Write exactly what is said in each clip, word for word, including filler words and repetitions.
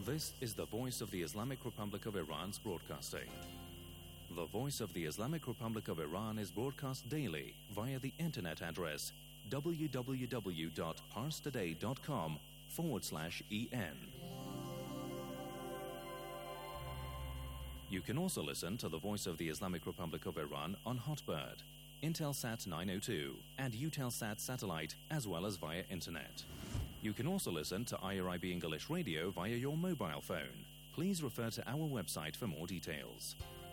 This is the Voice of the Islamic Republic of Iran's broadcasting. The Voice of the Islamic Republic of Iran is broadcast daily via the internet address www.parstoday.com forward slash en. You can also listen to the Voice of the Islamic Republic of Iran on Hotbird, Intelsat nine oh two, and Eutelsat satellite, as well as via internet. You can also listen to I R I B English Radio via your mobile phone. Please refer to our website for more details.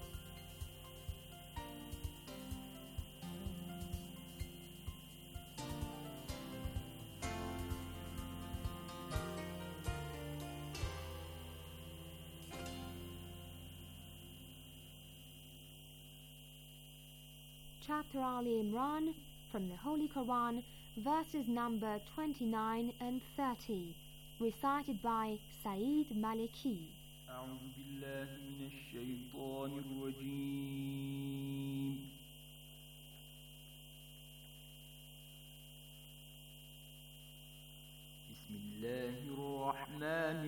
Chapter Ali Imran from the Holy Quran, verses number twenty-nine and thirty, recited by Saeed Maliki. أعوذ بالله من الشيطان الرجيم. بسم الله الرحمن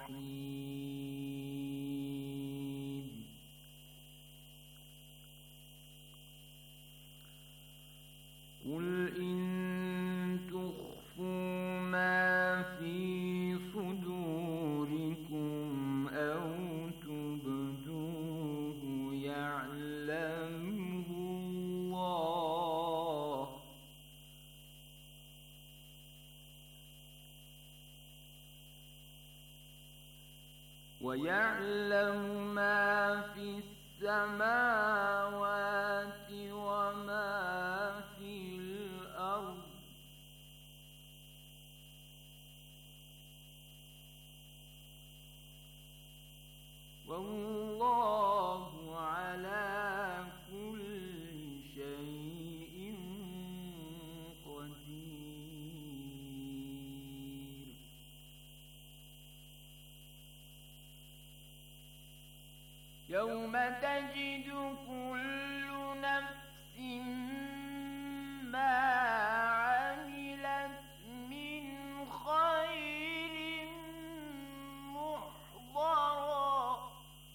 الرحيم. قل إن تخفوا ما في صدوركم أو تبدوه يعلمه الله ويعلم ما في السماوات وما في الأرض والله على كل شيء قدير. يوم تجد كل نفس ما عملت من خير محضرا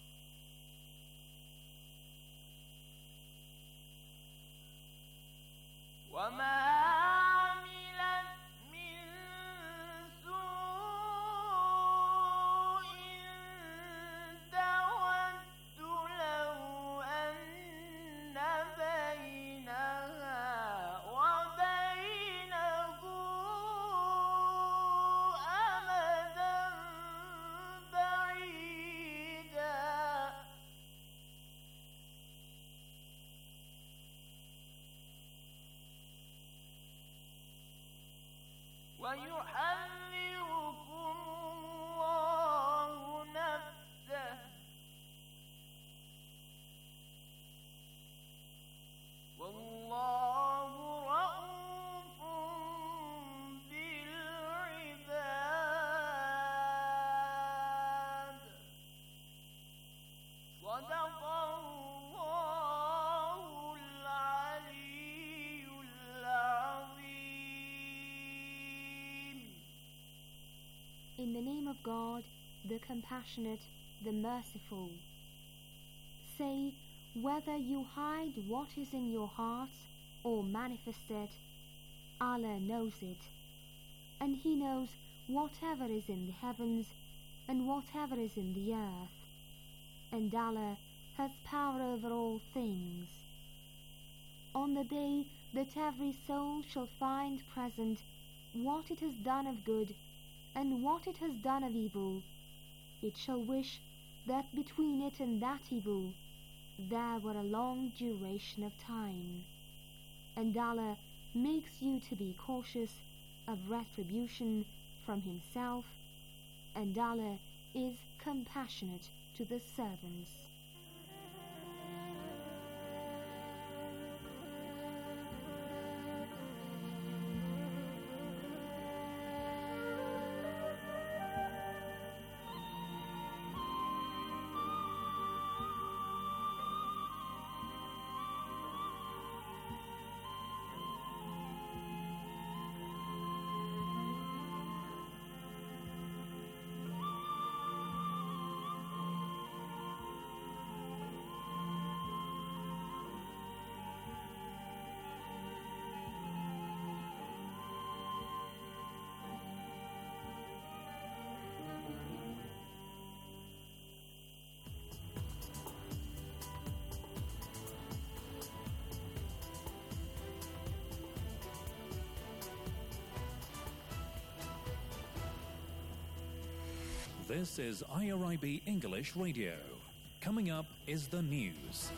وما عملت من سوء تود لو أن بينها وبينه أمدا بعيدا ويحذركم الله نفسه والله رؤوف بالعباد. صدق الله العلي العظيم. In the name of God, the Compassionate, the Merciful. Say, whether you hide what is in your heart or manifest it, Allah knows it, and He knows whatever is in the heavens and whatever is in the earth, and Allah has power over all things. On the day that every soul shall find present what it has done of good and what it has done of evil, it shall wish that between it and that evil there were a long duration of time, and Allah makes you to be cautious of retribution from Himself, and Allah is compassionate to the servants. This is I R I B English Radio. Coming up is the news.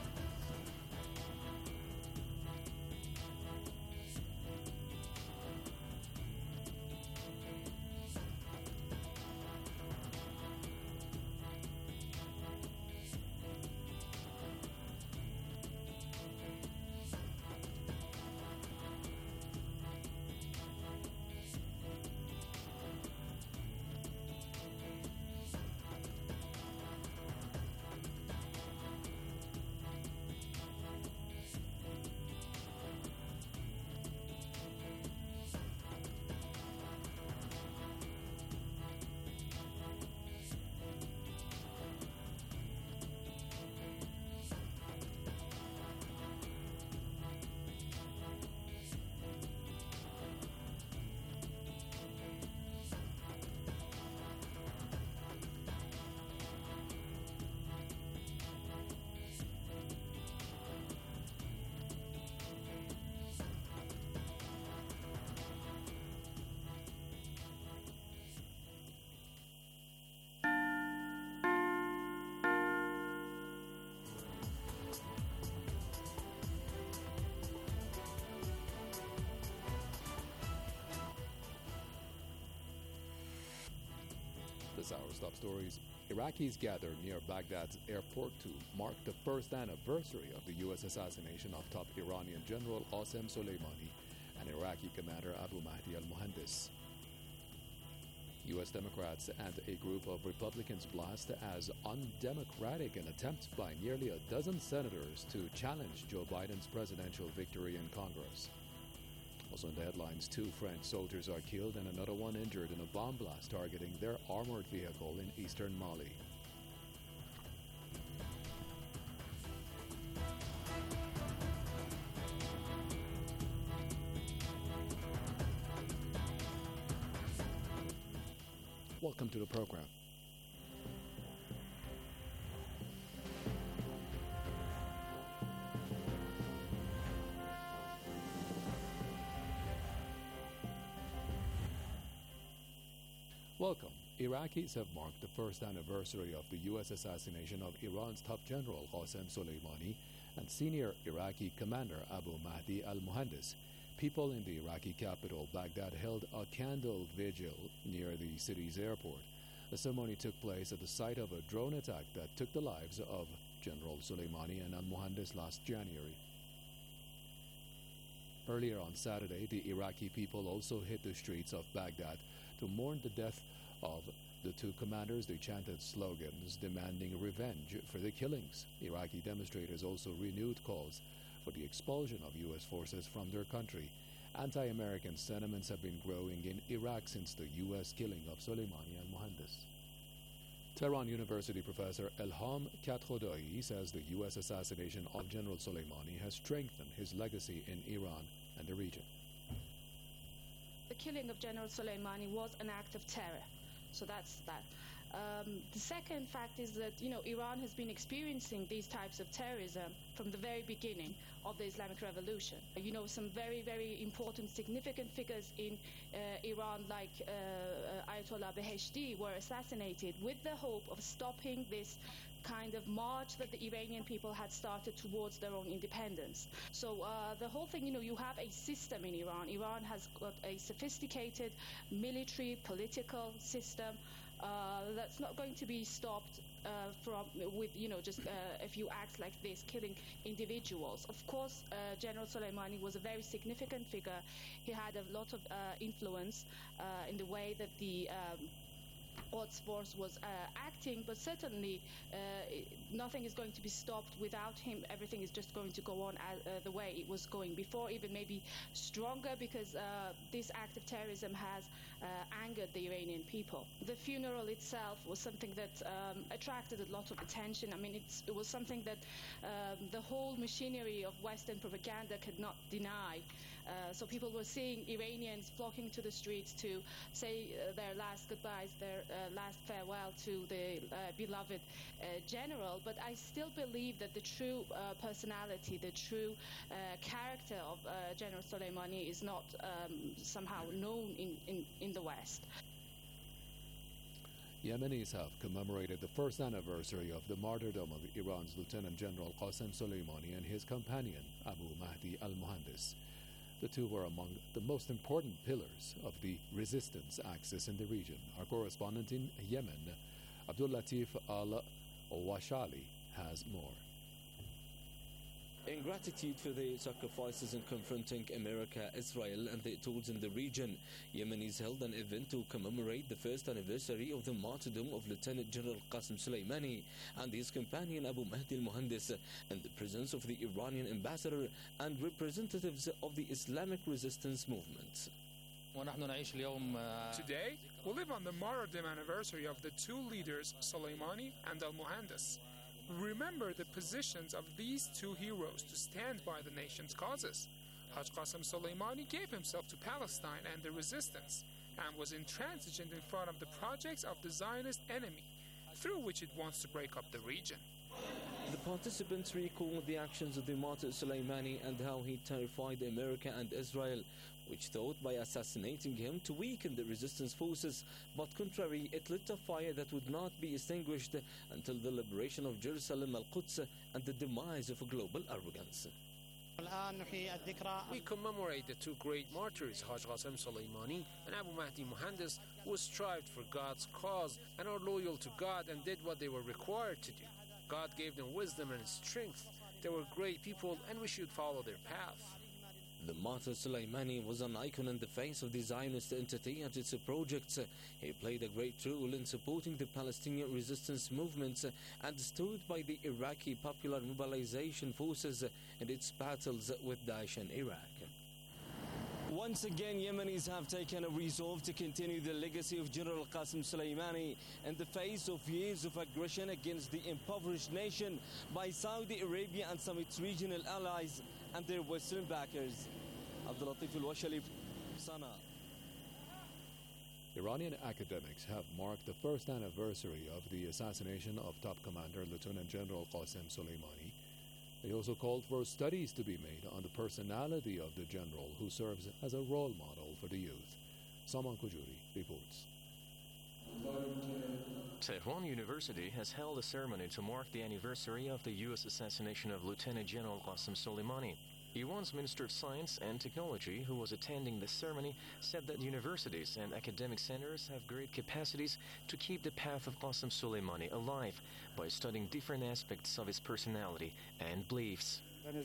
This hour's top stories. Iraqis gather near Baghdad's airport to mark the first anniversary of the U S assassination of top Iranian General Qasem Soleimani and Iraqi commander Abu Mahdi al-Muhandis. U S Democrats and a group of Republicans blast as undemocratic an attempt by nearly a dozen senators to challenge Joe Biden's presidential victory in Congress. Also in the headlines, two French soldiers are killed and another one injured in a bomb blast targeting their armored vehicle in eastern Mali. Welcome to the program. Welcome. Iraqis have marked the first anniversary of the U S assassination of Iran's top general Qasem Soleimani and senior Iraqi commander Abu Mahdi al-Muhandis. People in the Iraqi capital, Baghdad, held a candle vigil near the city's airport. The ceremony took place at the site of a drone attack that took the lives of General Soleimani and al-Muhandis last January. Earlier on Saturday, the Iraqi people also hit the streets of Baghdad to mourn the death of the two commanders. They chanted slogans demanding revenge for the killings. Iraqi demonstrators also renewed calls for the expulsion of U S forces from their country. Anti-American sentiments have been growing in Iraq since the U S killing of Soleimani and Muhandis. Tehran University professor Elham Katrodoi says the U S assassination of General Soleimani has strengthened his legacy in Iran and the region. The killing of General Soleimani was an act of terror. So that's that. Um, the second fact is that, you know, Iran has been experiencing these types of terrorism from the very beginning of the Islamic Revolution. You know, some very, very important, significant figures in uh, Iran, like uh, Ayatollah Beheshti, were assassinated with the hope of stopping this kind of march that the Iranian people had started towards their own independence. So uh, the whole thing, you know, you have a system in Iran. Iran has got a sophisticated military, political system uh, that's not going to be stopped uh, from with, you know, just uh, a few acts like this, killing individuals. Of course, uh, General Soleimani was a very significant figure. He had a lot of uh, influence uh, in the way that the um, Quds Force was uh, acting, but certainly uh, nothing is going to be stopped without him. Everything is just going to go on as, uh, the way it was going before, even maybe stronger, because uh, this act of terrorism has uh, angered the Iranian people. The funeral itself was something that um, attracted a lot of attention. I mean, it's, it was something that um, the whole machinery of Western propaganda could not deny. Uh, so people were seeing Iranians flocking to the streets to say uh, their last goodbyes, their uh, last farewell to the uh, beloved uh, general. But I still believe that the true uh, personality, the true uh, character of uh, General Soleimani is not um, somehow known in, in, in the West. Yemenis have commemorated the first anniversary of the martyrdom of Iran's Lieutenant General Qasem Soleimani and his companion, Abu Mahdi al-Muhandis. The two were among the most important pillars of the resistance axis in the region. Our correspondent in Yemen, Abdul Latif al-Washali, has more. In gratitude for their sacrifices in confronting America, Israel, and their tools in the region, Yemenis held an event to commemorate the first anniversary of the martyrdom of Lieutenant General Qasem Soleimani and his companion Abu Mahdi al-Muhandis, in the presence of the Iranian ambassador and representatives of the Islamic resistance movement. Today, we live on the martyrdom anniversary of the two leaders, Soleimani and al-Muhandis. Remember the positions of these two heroes to stand by the nation's causes. Haj Qasem Soleimani gave himself to Palestine and the resistance, and was intransigent in front of the projects of the Zionist enemy, through which it wants to break up the region. The participants recalled the actions of the martyr Soleimani and how he terrified America and Israel, which thought by assassinating him to weaken the resistance forces, but contrary, it lit a fire that would not be extinguished until the liberation of Jerusalem, Al-Quds, and the demise of global arrogance. We commemorate the two great martyrs, Haj Qasem Soleimani and Abu Mahdi Muhandis, who strived for God's cause and are loyal to God and did what they were required to do. God gave them wisdom and strength. They were great people, and we should follow their path. The martyr Soleimani was an icon in the face of the Zionist entity and its projects. He played a great role in supporting the Palestinian resistance movements and stood by the Iraqi Popular Mobilization Forces in its battles with Daesh in Iraq. Once again, Yemenis have taken a resolve to continue the legacy of General Qasem Soleimani in the face of years of aggression against the impoverished nation by Saudi Arabia and some of its regional allies and their Western backers. Abdul Latif al-Washali, Sana. Iranian academics have marked the first anniversary of the assassination of top commander Lieutenant General Qasem Soleimani. They also called for studies to be made on the personality of the general, who serves as a role model for the youth. Saman Kujuri reports. Tehran University has held a ceremony to mark the anniversary of the U S assassination of Lieutenant General Qasem Soleimani. Iran's Minister of Science and Technology, who was attending the ceremony, said that universities and academic centers have great capacities to keep the path of Qasem Soleimani alive by studying different aspects of his personality and beliefs.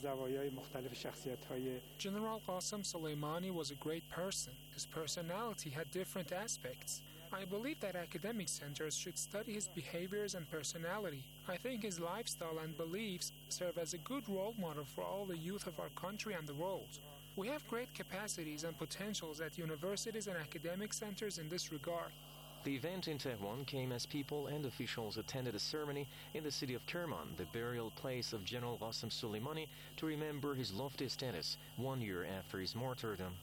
General Qasem Soleimani was a great person. His personality had different aspects. I believe that academic centers should study his behaviors and personality. I think his lifestyle and beliefs serve as a good role model for all the youth of our country and the world. We have great capacities and potentials at universities and academic centers in this regard. The event in Tehran came as people and officials attended a ceremony in the city of Kerman, the burial place of General Qasem Soleimani, to remember his lofty status one year after his martyrdom.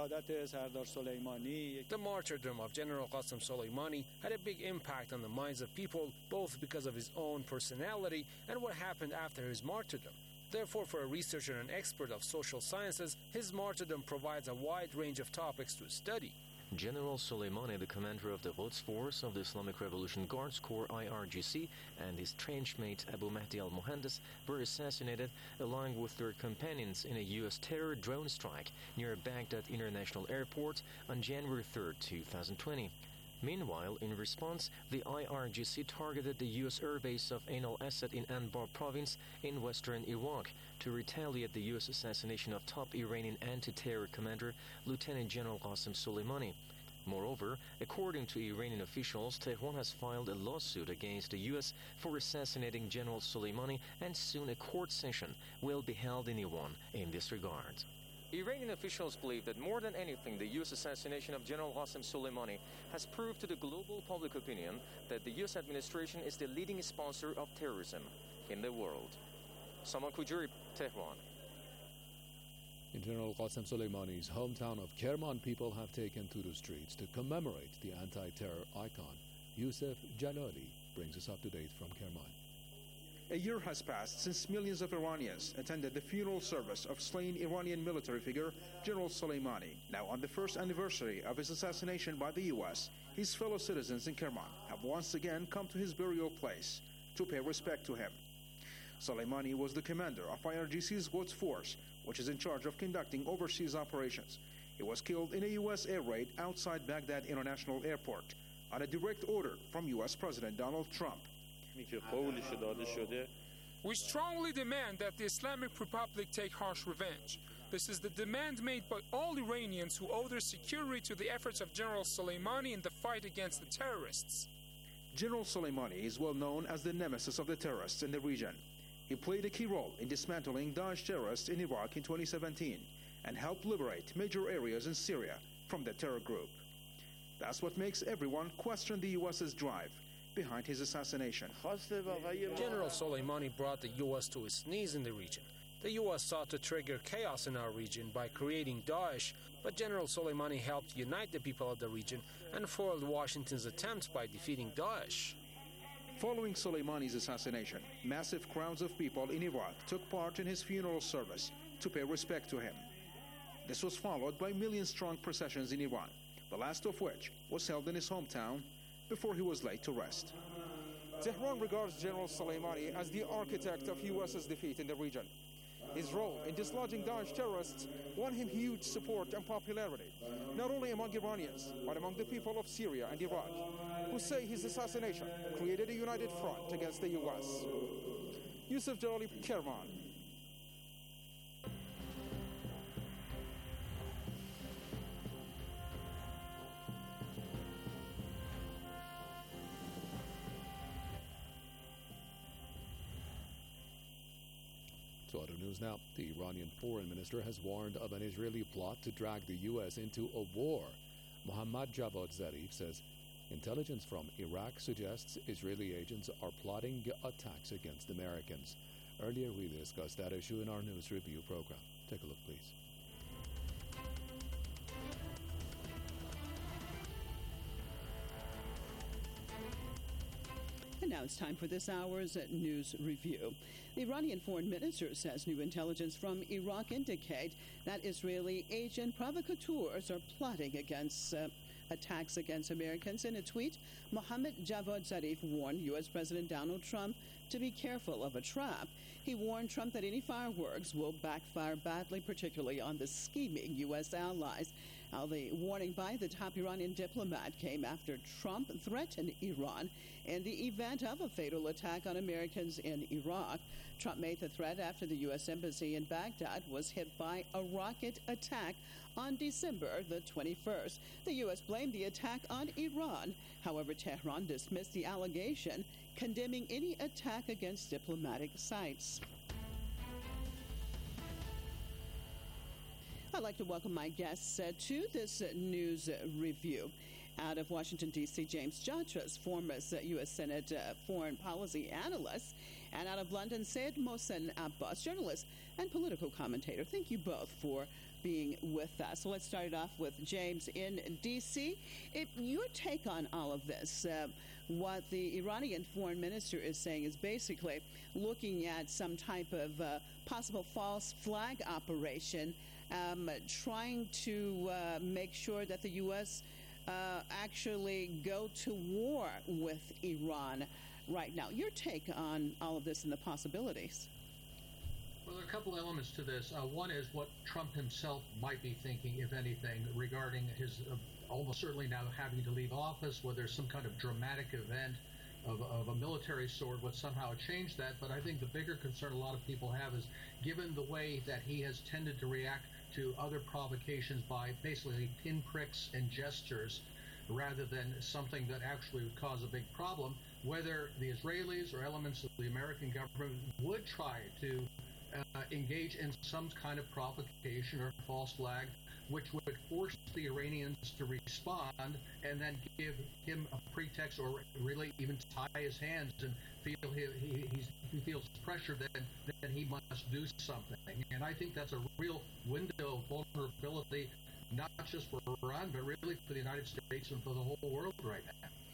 The martyrdom of General Qasem Soleimani had a big impact on the minds of people, both because of his own personality and what happened after his martyrdom. Therefore, for a researcher and expert of social sciences, his martyrdom provides a wide range of topics to study. General Soleimani, the commander of the Quds Force of the Islamic Revolution Guards Corps I R G C, and his trench mate Abu Mahdi al-Muhandis were assassinated along with their companions in a U S terror drone strike near Baghdad International Airport on January third, two thousand twenty. Meanwhile, in response, the I R G C targeted the U S airbase of Ain al-Assad in Anbar province in western Iraq to retaliate the U S assassination of top Iranian anti-terror commander Lieutenant General Qasem Soleimani. Moreover, according to Iranian officials, Tehran has filed a lawsuit against the U S for assassinating General Soleimani, and soon a court session will be held in Iran in this regard. Iranian officials believe that more than anything, the U S assassination of General Qasem Soleimani has proved to the global public opinion that the U S administration is the leading sponsor of terrorism in the world. Saman Kujuri, Tehran. In General Qasem Soleimani's hometown of Kerman, people have taken to the streets to commemorate the anti-terror icon. Youssef Jalali brings us up to date from Kerman. A year has passed since millions of Iranians attended the funeral service of slain Iranian military figure General Soleimani. Now, on the first anniversary of his assassination by the U S, his fellow citizens in Kerman have once again come to his burial place to pay respect to him. Soleimani was the commander of I R G C's Quds Force, which is in charge of conducting overseas operations. He was killed in a U S air raid outside Baghdad International Airport on a direct order from U S President Donald Trump. We strongly demand that the Islamic Republic take harsh revenge. This is the demand made by all Iranians who owe their security to the efforts of General Soleimani in the fight against the terrorists. General Soleimani is well known as the nemesis of the terrorists in the region. He played a key role in dismantling Daesh terrorists in Iraq in twenty seventeen and helped liberate major areas in Syria from the terror group. That's what makes everyone question the U S's drive behind his assassination. General Soleimani brought the U S to its knees in the region. The U S sought to trigger chaos in our region by creating Daesh, but General Soleimani helped unite the people of the region and foiled Washington's attempts by defeating Daesh. Following Soleimani's assassination, massive crowds of people in Iraq took part in his funeral service to pay respect to him. This was followed by million-strong processions in Iran, the last of which was held in his hometown before he was laid to rest. Tehran regards General Soleimani as the architect of U S's defeat in the region. His role in dislodging Daesh terrorists won him huge support and popularity, not only among Iranians, but among the people of Syria and Iraq, who say his assassination created a united front against the U S. Yusuf Jalali, Kerman. To other news now, the Iranian foreign minister has warned of an Israeli plot to drag the U S into a war. Mohammad Javad Zarif says intelligence from Iraq suggests Israeli agents are plotting attacks against Americans. Earlier, we discussed that issue in our news review program. Take a look, please. And now it's time for this hour's news review. The Iranian foreign minister says new intelligence from Iraq indicate that Israeli agent provocateurs are plotting against uh, attacks against Americans. In a tweet, Mohammad Javad Zarif warned U S. President Donald Trump to be careful of a trap. He warned Trump that any fireworks will backfire badly, particularly on the scheming U S allies. Now, the warning by the top Iranian diplomat came after Trump threatened Iran in the event of a fatal attack on Americans in Iraq. Trump made the threat after the U S. Embassy in Baghdad was hit by a rocket attack on December the twenty-first. The U S blamed the attack on Iran. However, Tehran dismissed the allegation, condemning any attack against diplomatic sites. I'd like to welcome my guests uh, to this uh, news uh, review. Out of Washington, D C, James Jatras, former uh, U S. Senate uh, foreign policy analyst, and out of London, Syed Mohsen Abbas, journalist and political commentator. Thank you both for being with us. So let's start it off with James in D C. If your take on all of this, uh, what the Iranian foreign minister is saying is basically looking at some type of uh, possible false flag operation, um, trying to uh, make sure that the U S uh, actually go to war with Iran right now. Your take on all of this and the possibilities? Well, there are a couple elements to this. Uh, one is what Trump himself might be thinking, if anything, regarding his uh, almost certainly now having to leave office, whether some kind of dramatic event of, of a military sort would somehow change that. But I think the bigger concern a lot of people have is, given the way that he has tended to react to other provocations by basically pinpricks and gestures, rather than something that actually would cause a big problem, whether the Israelis or elements of the American government would try to Uh, engage in some kind of provocation or false flag, which would force the Iranians to respond and then give him a pretext, or really even tie his hands and feel he, he, he's, he feels pressure, then, then he must do something. And I think that's a real window of vulnerability, not just for Iran, but really for the United States and for the whole world right now.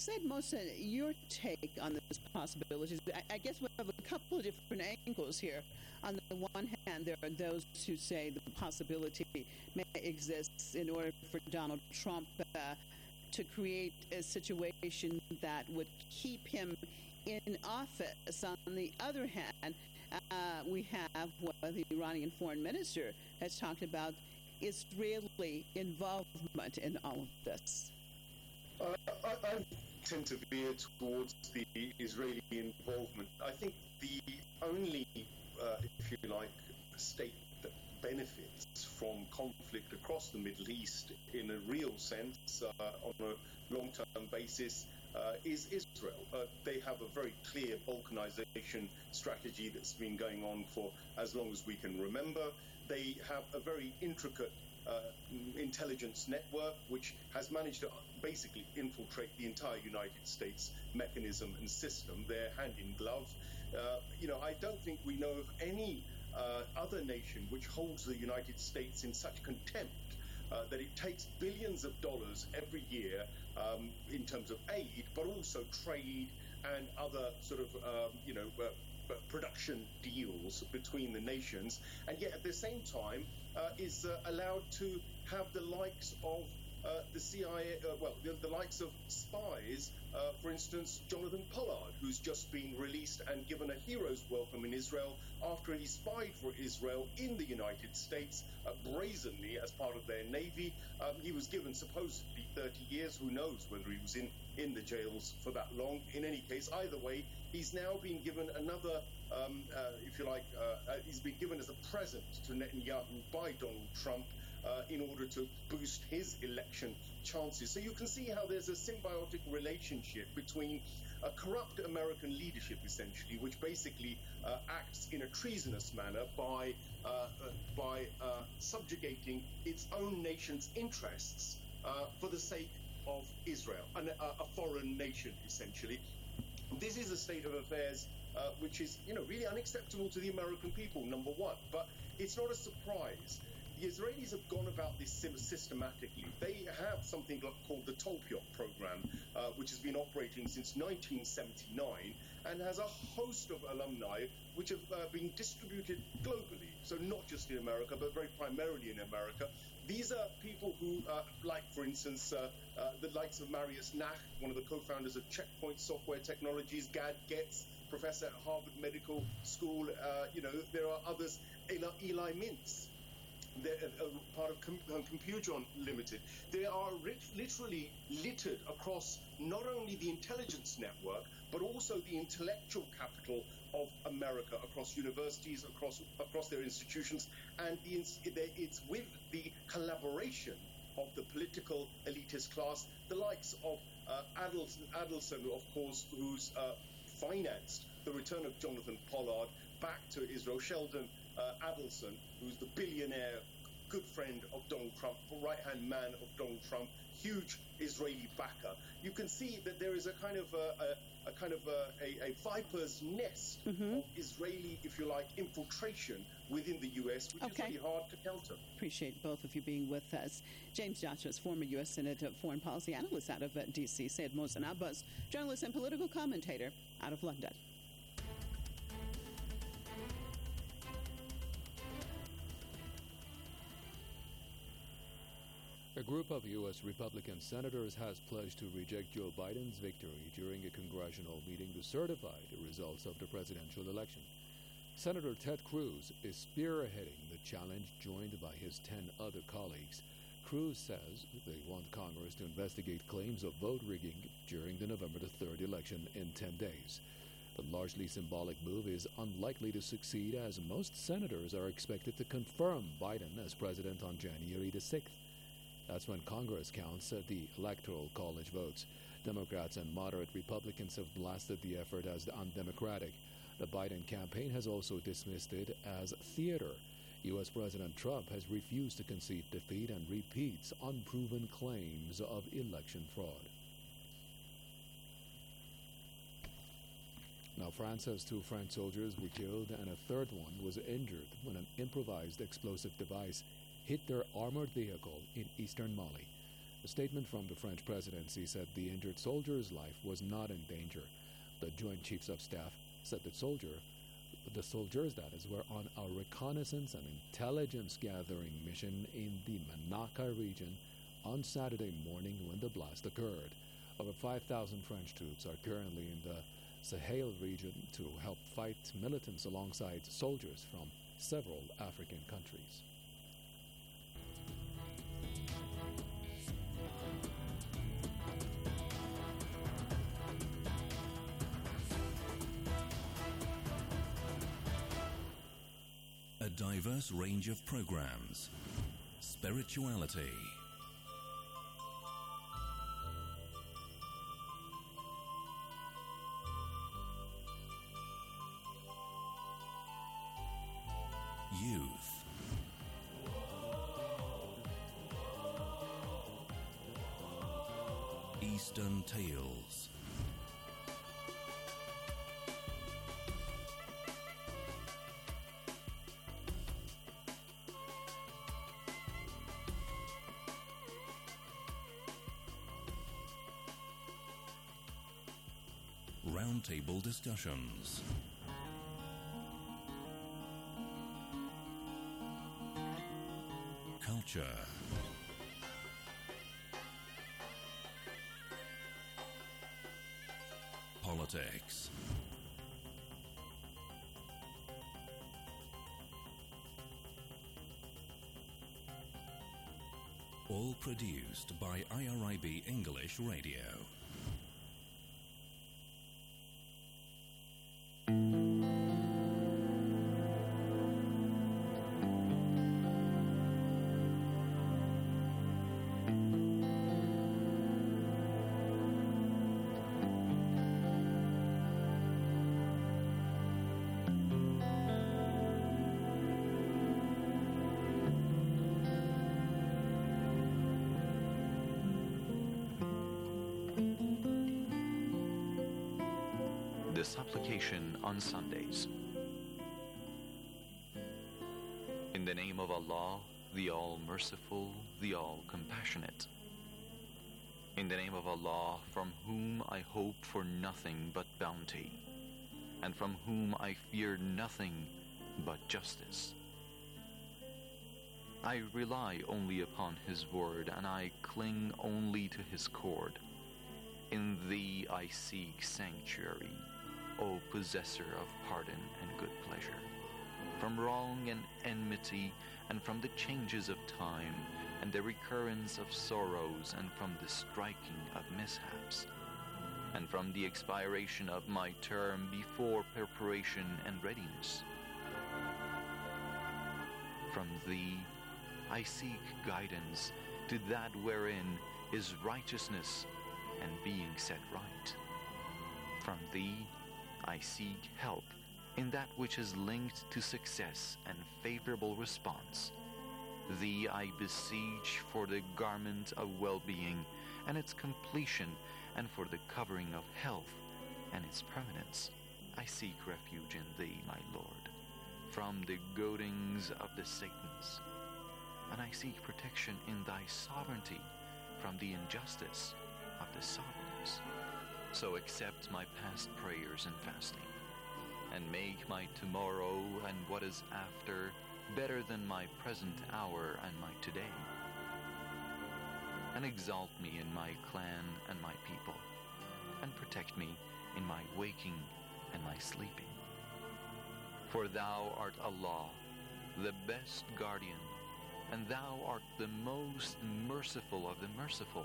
Said Mohsen, your take on this possibilities. I, I guess we have a couple of different angles here. On the one hand, there are those who say the possibility may exist in order for Donald Trump uh, to create a situation that would keep him in office. On the other hand, uh, we have what the Iranian foreign minister has talked about, Israeli involvement in all of this. Uh, I, I tend to veer towards the Israeli involvement. I think the only, uh, if you like, state that benefits from conflict across the Middle East in a real sense, uh, on a long-term basis, uh, is Israel. Uh, they have a very clear balkanization strategy that's been going on for as long as we can remember. They have a very intricate uh, intelligence network which has managed to basically infiltrate the entire United States mechanism and system. They're hand in glove. Uh, you know, I don't think we know of any uh, other nation which holds the United States in such contempt uh, that it takes billions of dollars every year um, in terms of aid, but also trade and other sort of, um, you know, uh, production deals between the nations, and yet at the same time uh, is uh, allowed to have the likes of uh, the C I A, uh, well, the, the likes of spies, uh, for instance, Jonathan Pollard, who's just been released and given a hero's welcome in Israel after he spied for Israel in the United States uh, brazenly as part of their navy. Um, he was given supposedly thirty years. Who knows whether he was in, in the jails for that long. In any case, either way, he's now been given another, um, uh, if you like, uh, uh, he's been given as a present to Netanyahu by Donald Trump uh, in order to boost his election chances. So you can see how there's a symbiotic relationship between a corrupt American leadership, essentially, which basically uh, acts in a treasonous manner by, uh, uh, by uh, subjugating its own nation's interests uh, for the sake of Israel, an, a, a foreign nation, essentially. This is a state of affairs uh, which is, you know, really unacceptable to the American people, number one. But it's not a surprise. The Israelis have gone about this systematically. They have something called the Talpiot program, uh, which has been operating since nineteen seventy-nine and has a host of alumni which have uh, been distributed globally. So not just in America, but very primarily in America. These are people who, uh, like, for instance, uh, uh, the likes of Marius Nach, one of the co-founders of Checkpoint Software Technologies, Gad Getz, professor at Harvard Medical School. Uh, you know, there are others, Eli, Eli Mintz, they're a, a part of Com- um, Computron Limited. They are rich, literally littered across not only the intelligence network, but also the intellectual capital of America, across universities, across across their institutions, and the, it's with the collaboration of the political elitist class, the likes of uh, Adelson, Adelson, of course, who's uh, financed the return of Jonathan Pollard back to Israel, Sheldon uh, Adelson, who's the billionaire, good friend of Donald Trump, right-hand man of Donald Trump, huge Israeli backer. You can see that there is a kind of a, a, a kind of a, a, a viper's nest mm-hmm. of Israeli, if you like, infiltration within the U S, which okay. is really hard to counter. Appreciate both of you being with us. James Joshua, former U S Senate foreign policy analyst out of uh, D C Said Mohsen Abbas, journalist and political commentator out of London. A group of U S Republican senators has pledged to reject Joe Biden's victory during a congressional meeting to certify the results of the presidential election. Senator Ted Cruz is spearheading the challenge, joined by his ten other colleagues. Cruz says they want Congress to investigate claims of vote rigging during the November the third election in ten days. The largely symbolic move is unlikely to succeed, as most senators are expected to confirm Biden as president on January the sixth. That's when Congress counts uh, the Electoral College votes. Democrats and moderate Republicans have blasted the effort as undemocratic. The Biden campaign has also dismissed it as theater. U S President Trump has refused to concede defeat and repeats unproven claims of election fraud. Now, France says two French soldiers were killed and a third one was injured when an improvised explosive device hit their armored vehicle in eastern Mali. A statement from the French presidency said the injured soldier's life was not in danger. The Joint Chiefs of Staff said the soldier, the soldiers that is, were on a reconnaissance and intelligence gathering mission in the Manaka region on Saturday morning when the blast occurred. Over five thousand French troops are currently in the Sahel region to help fight militants alongside soldiers from several African countries. A diverse range of programs, spirituality, youth, Eastern Tales, roundtable discussions, culture, politics, all produced by I R I B English Radio. The supplication on Sundays. In the name of Allah, the All-Merciful, the All-Compassionate. In the name of Allah, from whom I hope for nothing but bounty, and from whom I fear nothing but justice. I rely only upon His word, and I cling only to His cord. In Thee I seek sanctuary, O possessor of pardon and good pleasure, from wrong and enmity, and from the changes of time, and the recurrence of sorrows, and from the striking of mishaps, and from the expiration of my term before preparation and readiness. From Thee I seek guidance to that wherein is righteousness and being set right. From Thee I seek help in that which is linked to success and favorable response. Thee I beseech for the garment of well-being and its completion, and for the covering of health and its permanence. I seek refuge in Thee, my Lord, from the goadings of the Satans, and I seek protection in Thy sovereignty from the injustice of the sovereigns. So accept my past prayers and fasting, and make my tomorrow and what is after better than my present hour and my today. And exalt me in my clan and my people, and protect me in my waking and my sleeping. For Thou art Allah, the best guardian, and Thou art the most merciful of the merciful.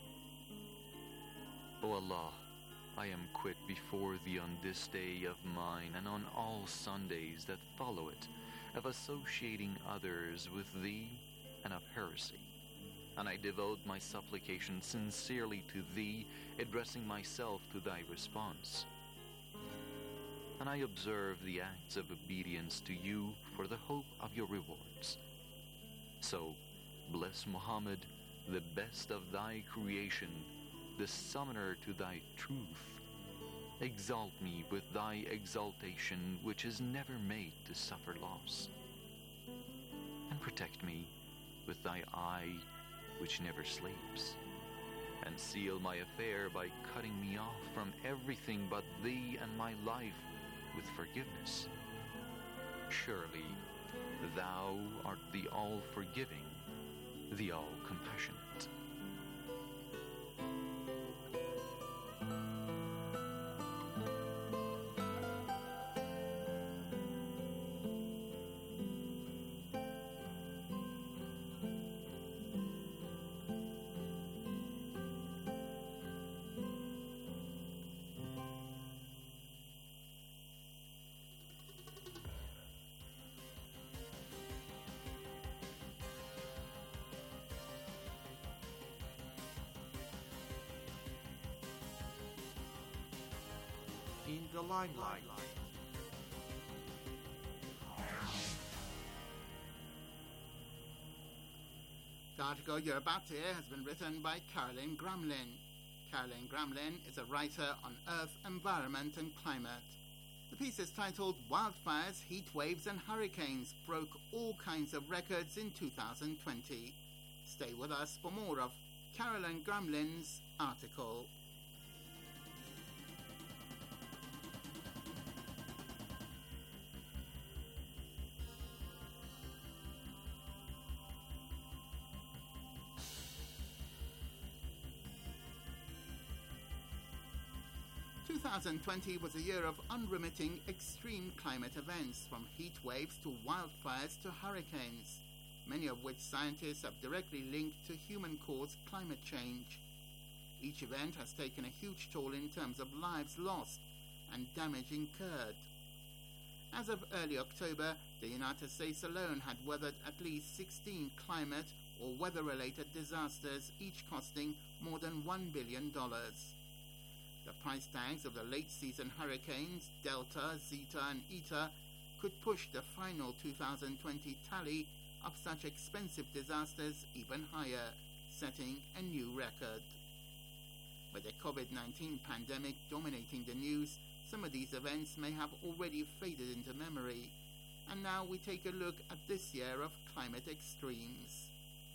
O Allah, I am quit before Thee on this day of mine, and on all Sundays that follow it, of associating others with Thee and of heresy. And I devote my supplication sincerely to Thee, addressing myself to Thy response. And I observe the acts of obedience to You for the hope of Your rewards. So, bless Muhammad, the best of Thy creation, the summoner to Thy truth. Exalt me with Thy exaltation, which is never made to suffer loss. And protect me with Thy eye which never sleeps, and seal my affair by cutting me off from everything but thee and my life with forgiveness. Surely thou art the all-forgiving, the all-compassionate. In the limelight. The article you're about to hear has been written by Carolyn Gramlin. Carolyn Gramlin is a writer on Earth, environment and climate. The piece is titled Wildfires, Heat Waves and Hurricanes Broke All Kinds of Records in two thousand twenty. Stay with us for more of Carolyn Gramlin's article. twenty twenty was a year of unremitting extreme climate events, from heat waves to wildfires to hurricanes, many of which scientists have directly linked to human-caused climate change. Each event has taken a huge toll in terms of lives lost and damage incurred. As of early October, the United States alone had weathered at least sixteen climate or weather-related disasters, each costing more than one billion dollars. The price tags of the late-season hurricanes Delta, Zeta and Eta could push the final two thousand twenty tally of such expensive disasters even higher, setting a new record. With the COVID nineteen pandemic dominating the news, some of these events may have already faded into memory, and now we take a look at this year of climate extremes.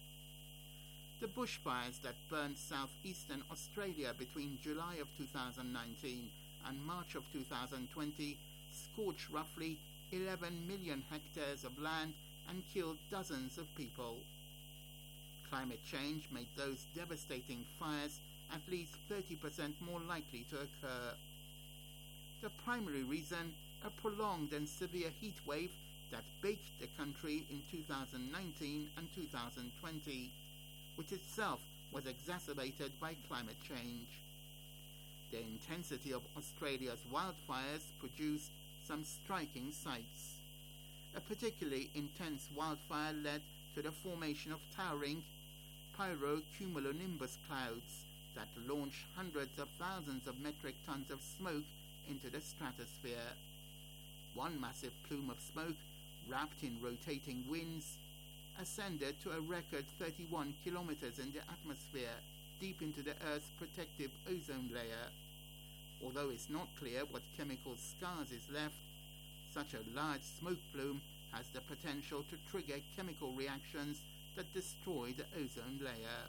The bushfires that burned southeastern Australia between July of two thousand nineteen and March of two thousand twenty scorched roughly eleven million hectares of land and killed dozens of people. Climate change made those devastating fires at least thirty percent more likely to occur. The primary reason, a prolonged and severe heat wave that baked the country in two thousand nineteen and two thousand twenty, which itself was exacerbated by climate change. The intensity of Australia's wildfires produced some striking sights. A particularly intense wildfire led to the formation of towering pyrocumulonimbus clouds that launched hundreds of thousands of metric tons of smoke into the stratosphere. One massive plume of smoke, wrapped in rotating winds, ascended to a record thirty-one kilometers in the atmosphere, deep into the Earth's protective ozone layer. Although it's not clear what chemical scars is left, such a large smoke plume has the potential to trigger chemical reactions that destroy the ozone layer.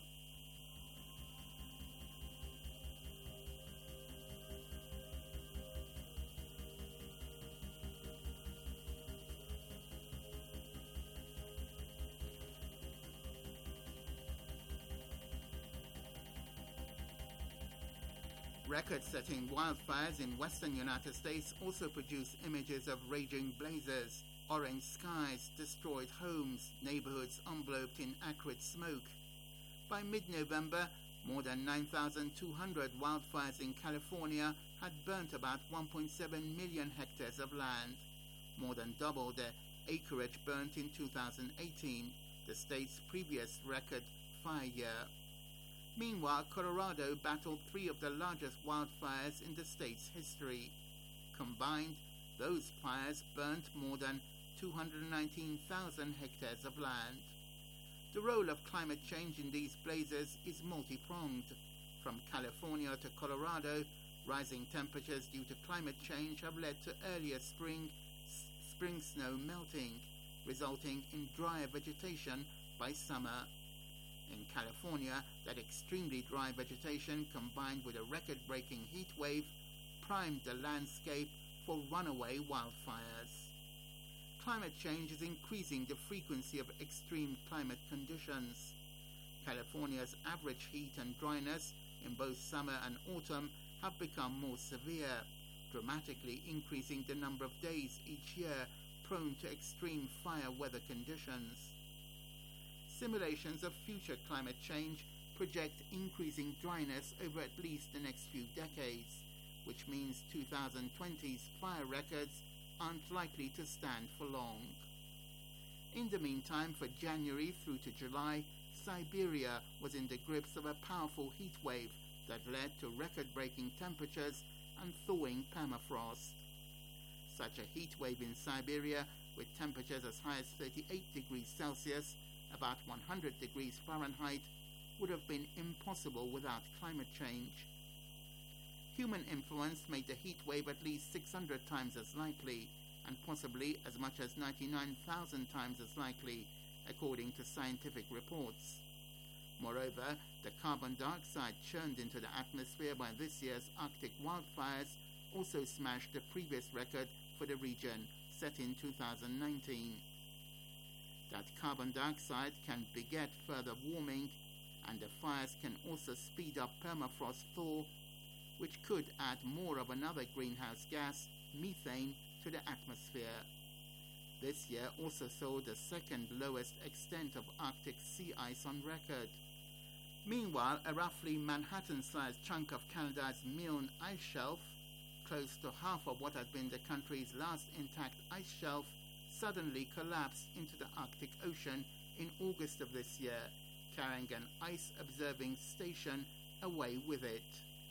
Record-setting wildfires in western United States also produced images of raging blazes, orange skies, destroyed homes, neighborhoods enveloped in acrid smoke. By mid-November, more than nine thousand two hundred wildfires in California had burnt about one point seven million hectares of land, more than double the acreage burnt in two thousand eighteen, the state's previous record fire year. Meanwhile, Colorado battled three of the largest wildfires in the state's history. Combined, those fires burnt more than two hundred nineteen thousand hectares of land. The role of climate change in these blazes is multi-pronged. From California to Colorado, rising temperatures due to climate change have led to earlier spring, s- spring snow melting, resulting in drier vegetation by summer. In California, that extremely dry vegetation combined with a record-breaking heat wave primed the landscape for runaway wildfires. Climate change is increasing the frequency of extreme climate conditions. California's average heat and dryness in both summer and autumn have become more severe, dramatically increasing the number of days each year prone to extreme fire weather conditions. Simulations of future climate change project increasing dryness over at least the next few decades, which means twenty twenty's fire records aren't likely to stand for long. In the meantime, for January through to July, Siberia was in the grips of a powerful heat wave that led to record-breaking temperatures and thawing permafrost. Such a heat wave in Siberia, with temperatures as high as thirty-eight degrees Celsius, about one hundred degrees Fahrenheit, would have been impossible without climate change. Human influence made the heat wave at least six hundred times as likely, and possibly as much as ninety-nine thousand times as likely, according to scientific reports. Moreover, the carbon dioxide churned into the atmosphere by this year's Arctic wildfires also smashed the previous record for the region, set in two thousand nineteen. That carbon dioxide can beget further warming, and the fires can also speed up permafrost thaw, which could add more of another greenhouse gas, methane, to the atmosphere. This year also saw the second lowest extent of Arctic sea ice on record. Meanwhile, a roughly Manhattan-sized chunk of Canada's Milne ice shelf, close to half of what had been the country's last intact ice shelf, suddenly collapsed into the Arctic Ocean in August of this year, carrying an ice-observing station away with it.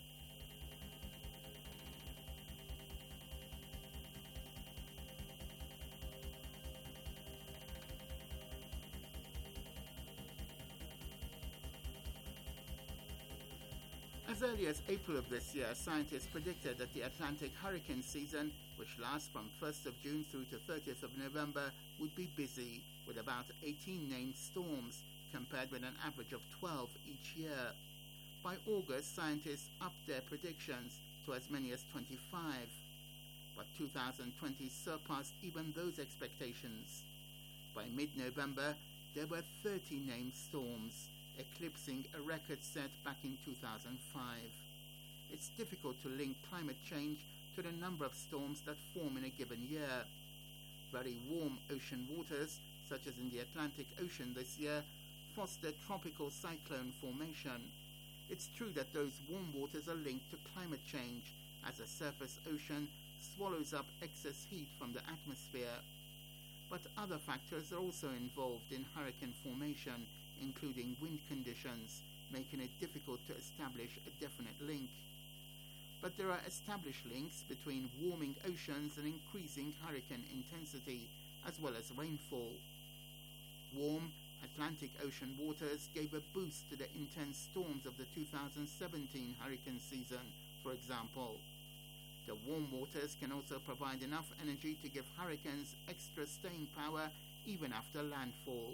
As early as April of this year, scientists predicted that the Atlantic hurricane season, which lasts from first of June through to thirtieth of November, would be busy, with about eighteen named storms, compared with an average of twelve each year. By August, scientists upped their predictions to as many as twenty-five. But two thousand twenty surpassed even those expectations. By mid-November, there were thirty named storms, eclipsing a record set back in two thousand five. It's difficult to link climate change to the number of storms that form in a given year. Very warm ocean waters, such as in the Atlantic Ocean this year, foster tropical cyclone formation. It's true that those warm waters are linked to climate change, as the surface ocean swallows up excess heat from the atmosphere. But other factors are also involved in hurricane formation, including wind conditions, making it difficult to establish a definite link. But there are established links between warming oceans and increasing hurricane intensity, as well as rainfall. Warm Atlantic Ocean waters gave a boost to the intense storms of the two thousand seventeen hurricane season, for example. The warm waters can also provide enough energy to give hurricanes extra staying power even after landfall.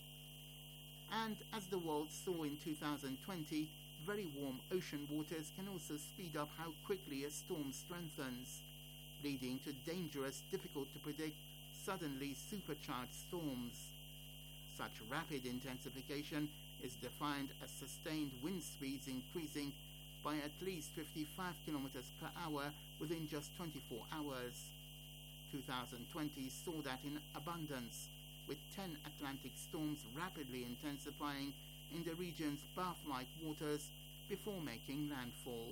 And as the world saw in two thousand twenty, very warm ocean waters can also speed up how quickly a storm strengthens, leading to dangerous, difficult to predict, suddenly supercharged storms. Such rapid intensification is defined as sustained wind speeds increasing by at least fifty-five kilometers per hour within just twenty-four hours. two thousand twenty saw that in abundance, with ten Atlantic storms rapidly intensifying in the region's bath-like waters before making landfall.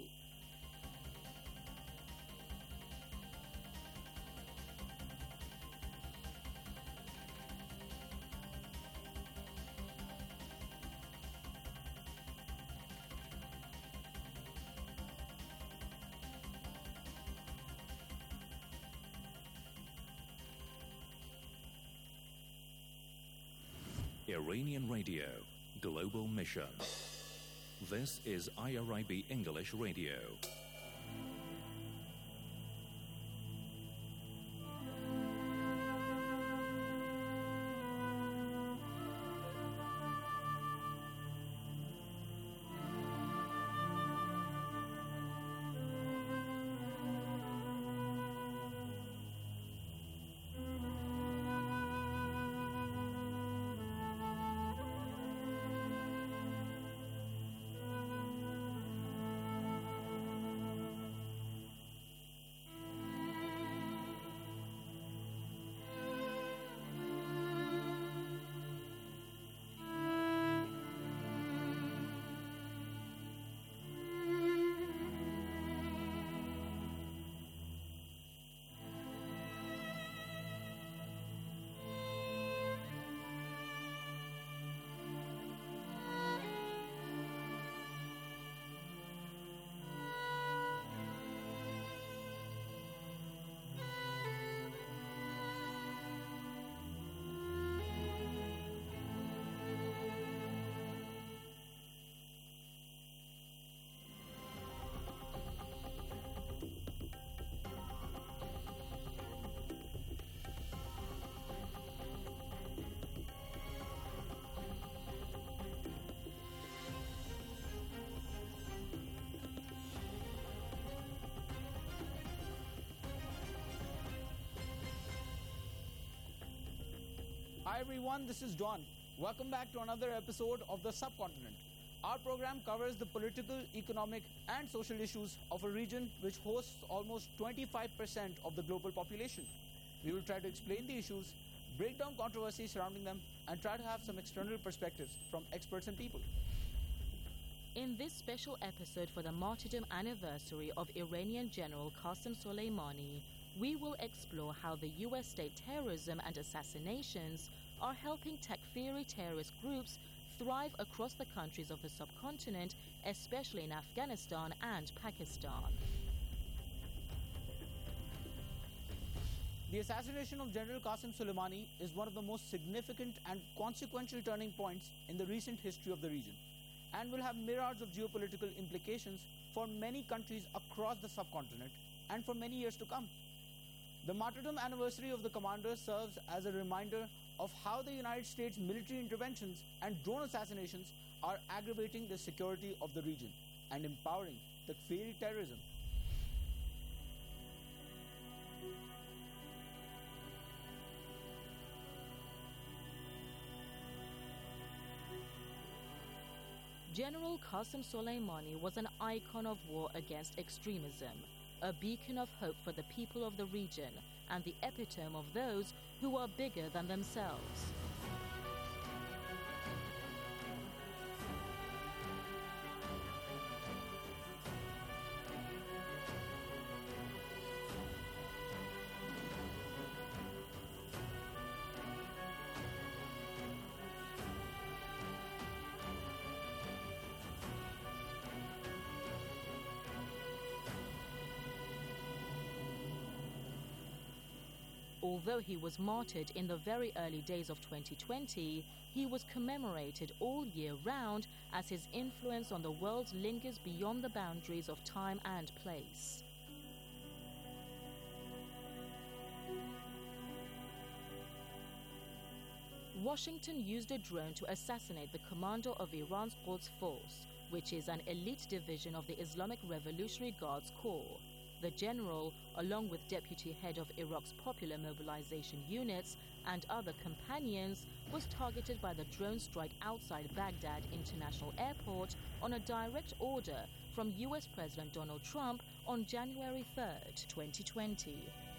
Iranian Radio, Global Mission. This is I R I B English Radio. Hi everyone, this is John. Welcome back to another episode of The Subcontinent. Our program covers the political, economic and social issues of a region which hosts almost twenty-five percent of the global population. We will try to explain the issues, break down controversies surrounding them, and try to have some external perspectives from experts and people. In this special episode for the martyrdom anniversary of Iranian General Qasem Soleimani, we will explore how the U S state terrorism and assassinations are helping Takfiri terrorist groups thrive across the countries of the subcontinent, especially in Afghanistan and Pakistan. The assassination of General Qasem Soleimani is one of the most significant and consequential turning points in the recent history of the region, and will have myriads of geopolitical implications for many countries across the subcontinent and for many years to come. The martyrdom anniversary of the commander serves as a reminder of how the United States military interventions and drone assassinations are aggravating the security of the region and empowering Takfiri terrorism. General Qasem Soleimani was an icon of war against extremism, a beacon of hope for the people of the region, and the epitome of those who are bigger than themselves. Although he was martyred in the very early days of twenty twenty, he was commemorated all year round as his influence on the world lingers beyond the boundaries of time and place. Washington used a drone to assassinate the commander of Iran's Quds Force, which is an elite division of the Islamic Revolutionary Guards Corps. The general, along with deputy head of Iraq's Popular Mobilization Units and other companions, was targeted by the drone strike outside Baghdad International Airport on a direct order from U S President Donald Trump on January third, twenty twenty.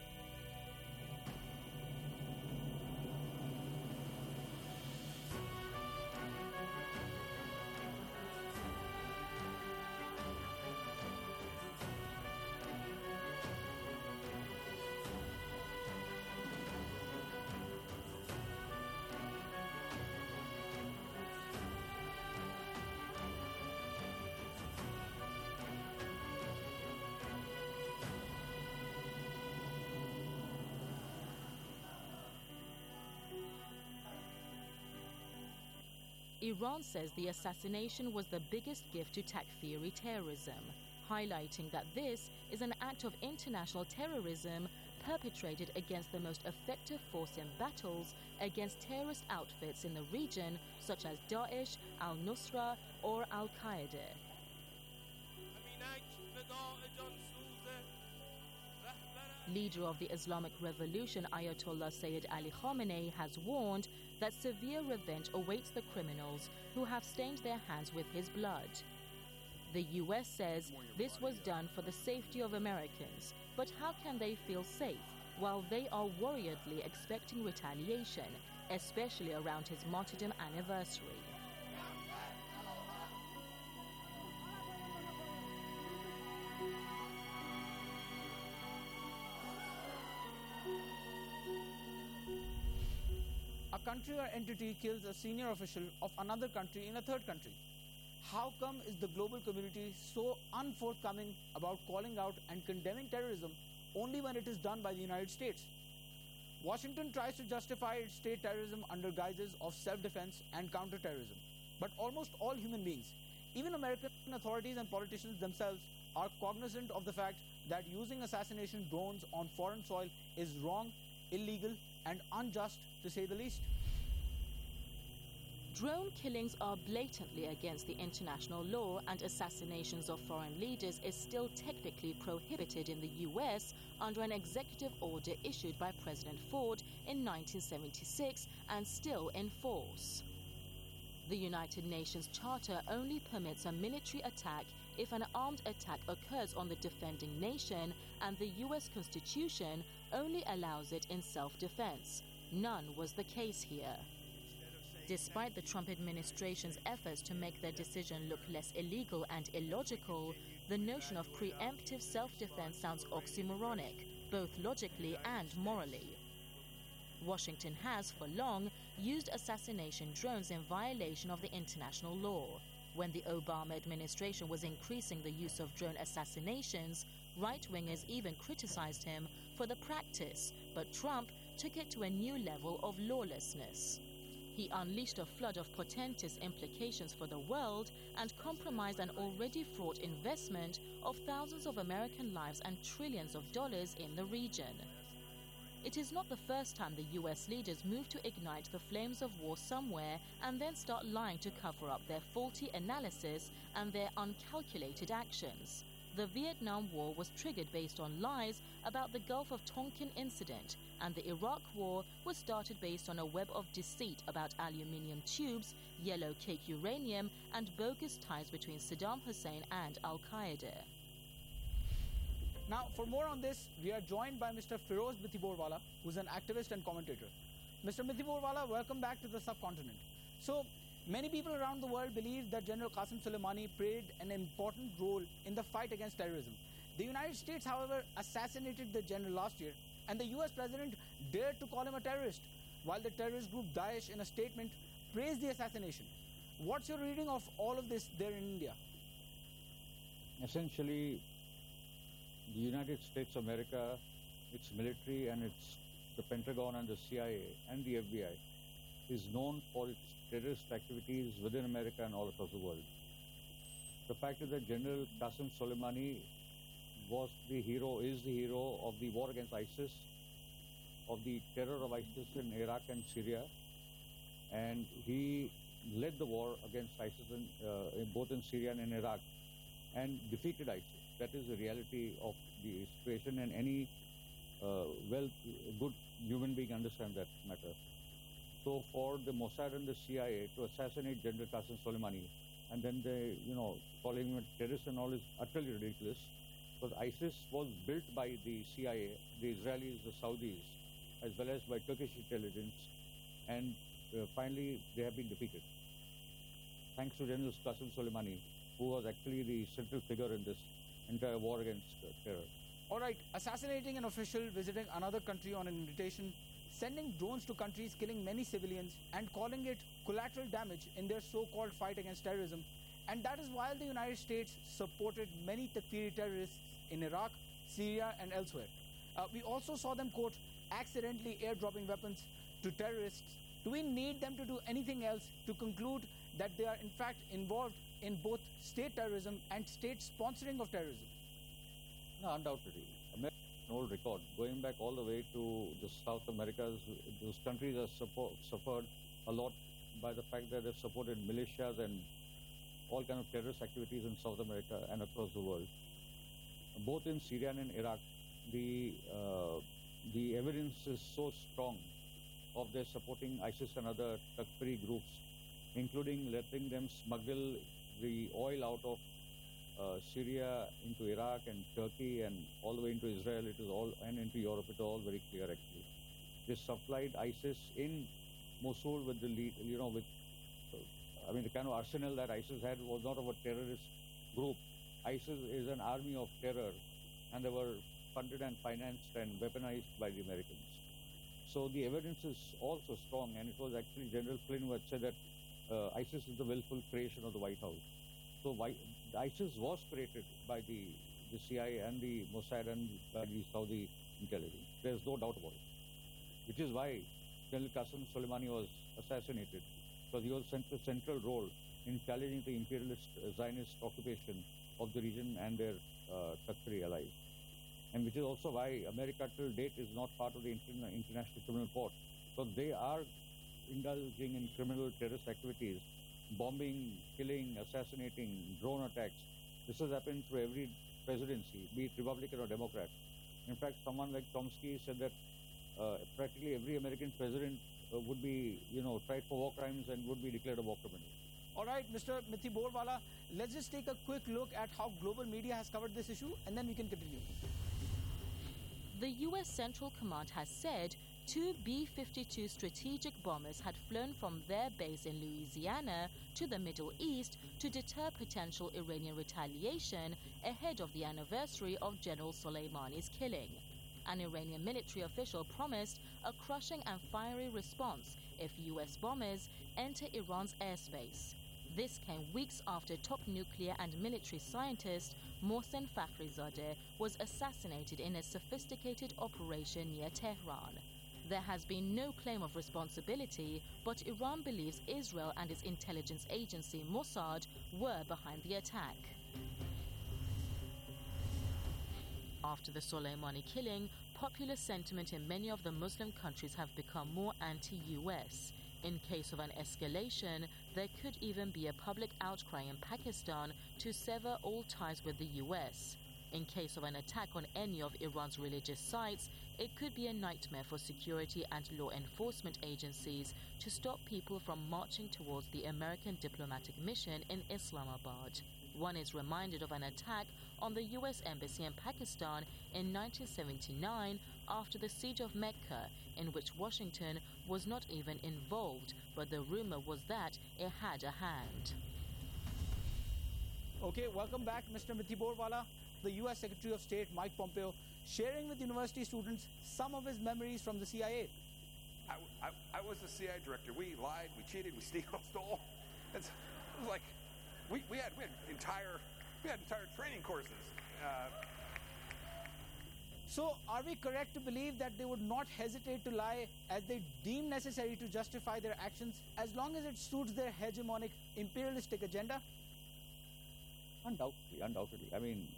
Iran says the assassination was the biggest gift to Takfiri terrorism, highlighting that this is an act of international terrorism perpetrated against the most effective force in battles against terrorist outfits in the region, such as Daesh, al-Nusra, or al-Qaeda. Leader of the Islamic Revolution Ayatollah Sayyid Ali Khamenei has warned that severe revenge awaits the criminals who have stained their hands with his blood. The U S says this was done for the safety of Americans, but how can they feel safe while they are worriedly expecting retaliation, especially around his martyrdom anniversary? A country or entity kills a senior official of another country in a third country. How come is the global community so unforthcoming about calling out and condemning terrorism only when it is done by the United States? Washington tries to justify its state terrorism under guises of self-defense and counter-terrorism. But almost all human beings, even American authorities and politicians themselves, are cognizant of the fact that using assassination drones on foreign soil is wrong, illegal, and unjust, to say the least. Drone killings are blatantly against the international law, and assassinations of foreign leaders is still technically prohibited in the U S under an executive order issued by President Ford in nineteen seventy-six and still in force. The United Nations Charter only permits a military attack if an armed attack occurs on the defending nation, and the U S Constitution only allows it in self-defense. None was the case here. Despite the Trump administration's efforts to make their decision look less illegal and illogical, the notion of preemptive self-defense sounds oxymoronic, both logically and morally. Washington has, for long, used assassination drones in violation of the international law. When the Obama administration was increasing the use of drone assassinations, right-wingers even criticized him for the practice, but Trump took it to a new level of lawlessness. He unleashed a flood of portentous implications for the world and compromised an already fraught investment of thousands of American lives and trillions of dollars in the region. It is not the first time the U S leaders move to ignite the flames of war somewhere and then start lying to cover up their faulty analysis and their uncalculated actions. The Vietnam War was triggered based on lies about the Gulf of Tonkin incident, and the Iraq War was started based on a web of deceit about aluminium tubes, yellow cake uranium, and bogus ties between Saddam Hussein and Al-Qaeda. Now, for more on this, we are joined by Mister Firoz Bithiborwala, who's an activist and commentator. Mister Bithiborwala, welcome back to the subcontinent. So, many people around the world believe that General Qasem Soleimani played an important role in the fight against terrorism. The United States, however, assassinated the general last year, and the U S president dared to call him a terrorist, while the terrorist group Daesh, in a statement, praised the assassination. What's your reading of all of this there in India? Essentially, the United States of America, its military and its the Pentagon and the C I A and the F B I is known for its terrorist activities within America and all across the world. The fact is that General Qasem Soleimani was the hero, is the hero of the war against ISIS, of the terror of ISIS in Iraq and Syria, and he led the war against ISIS in, uh, in both in Syria and in Iraq, and defeated ISIS. That is the reality of the situation, and any uh, well, good human being understands that matter. So for the Mossad and the C I A to assassinate General Qasem Soleimani, and then they, you know, calling him a terrorist and all is utterly ridiculous. Because ISIS was built by the C I A, the Israelis, the Saudis, as well as by Turkish intelligence, and uh, finally they have been defeated. Thanks to General Qasem Soleimani, who was actually the central figure in this entire war against uh, terror. All right, assassinating an official, visiting another country on an invitation, sending drones to countries, killing many civilians, and calling it collateral damage in their so-called fight against terrorism. And that is while the United States supported many Takfiri terrorists in Iraq, Syria, and elsewhere. Uh, we also saw them, quote, accidentally airdropping weapons to terrorists. Do we need them to do anything else to conclude that they are in fact involved in both state terrorism and state sponsoring of terrorism? No, undoubtedly. America has an old record, going back all the way to the South Americas. Those countries have support, suffered a lot by the fact that they've supported militias and all kinds of terrorist activities in South America and across the world. Both in Syria and in Iraq, the, uh, the evidence is so strong of their supporting ISIS and other Takfiri groups, including letting them smuggle the oil out of uh, Syria into Iraq and Turkey and all the way into Israel. It is all, and into Europe. It is all very clear actually. They supplied ISIS in Mosul with the lead, you know, with I mean the kind of arsenal that ISIS had was not of a terrorist group. ISIS is an army of terror, and they were funded and financed and weaponized by the Americans. So the evidence is also strong, and it was actually General Flynn who had said that uh, ISIS is the willful creation of the White House. So why, ISIS was created by the, the C I A and the Mossad and by the Saudi intelligence. There's no doubt about it. Which is why General Qasem Soleimani was assassinated, because he was central, central role in challenging the imperialist uh, Zionist occupation of the region and their uh, Takfiri allies. And which is also why America till date is not part of the interna international criminal court, because they are indulging in criminal terrorist activities, bombing, killing, assassinating, drone attacks. This has happened through every presidency, be it Republican or Democrat. In fact, someone like Chomsky said that uh, practically every American president uh, would be, you know, tried for war crimes and would be declared a war criminal. All right, Mister Mithi Borwala, let's just take a quick look at how global media has covered this issue, and then we can continue. The U S Central Command has said two B fifty-two strategic bombers had flown from their base in Louisiana to the Middle East to deter potential Iranian retaliation ahead of the anniversary of General Soleimani's killing. An Iranian military official promised a crushing and fiery response if U S bombers enter Iran's airspace. This came weeks after top nuclear and military scientist Mohsen Fakhrizadeh was assassinated in a sophisticated operation near Tehran. There has been no claim of responsibility, but Iran believes Israel and its intelligence agency Mossad were behind the attack. After the Soleimani killing, popular sentiment in many of the Muslim countries have become more anti-U S. In case of an escalation, there could even be a public outcry in Pakistan to sever all ties with the U S. In case of an attack on any of Iran's religious sites, it could be a nightmare for security and law enforcement agencies to stop people from marching towards the American diplomatic mission in Islamabad. One is reminded of an attack on the U S Embassy in Pakistan in nineteen seventy-nine after the siege of Mecca, in which Washington was not even involved, but the rumor was that it had a hand. Okay, welcome back, Mister Mithi Borwala. The U S Secretary of State Mike Pompeo sharing with university students some of his memories from the C I A. I, I, I was the C I A director. We lied, we cheated, we steal, stole. It's, it was like we, we had we had entire we had entire training courses. Uh, So, are we correct to believe that they would not hesitate to lie as they deem necessary to justify their actions as long as it suits their hegemonic imperialistic agenda? Undoubtedly, undoubtedly. I mean,